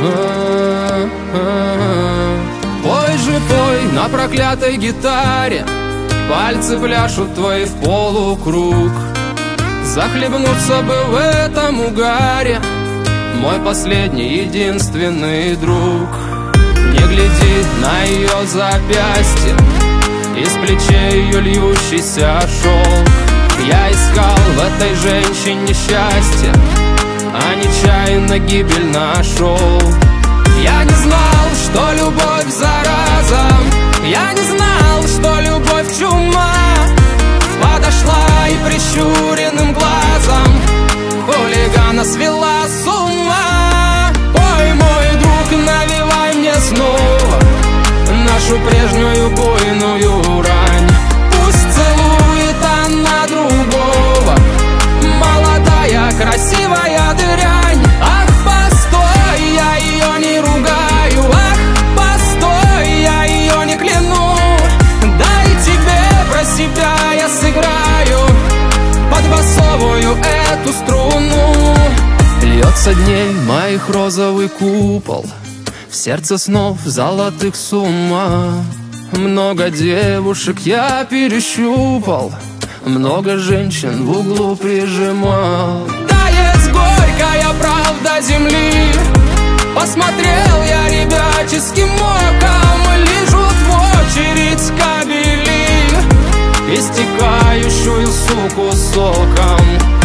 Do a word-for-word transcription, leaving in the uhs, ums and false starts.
Пой же, пой на проклятой гитаре, пальцы пляшут твои в полукруг. Захлебнуться бы в этом угаре, мой последний, единственный друг. Не гляди на ее запястье, из плечей ее льющийся шелк. Я искал в этой женщине счастье, а нечаянно гибель нашел. Я не знал, что любовь зараза, я не знал, что любовь чума. Подошла и прищуренным глазом хулигана свела с ума. Ой, мой друг, навевай мне снова нашу прежнюю буйную рань. Пусть целует она другого, молодая, красивая дрянь. Ах, постой, я ее не ругаю. Ах, постой, я ее не кляну. Дай тебе про себя я сыграю под басовую эту струну. Льется дней моих розовый купол, в сердце снов золотых с ума. Много девушек я перещупал, много женщин в углу прижимал. Да, есть горькая правда земли, посмотрел я ребяческим оком. Лижут в очередь кабели истекающую суку соком.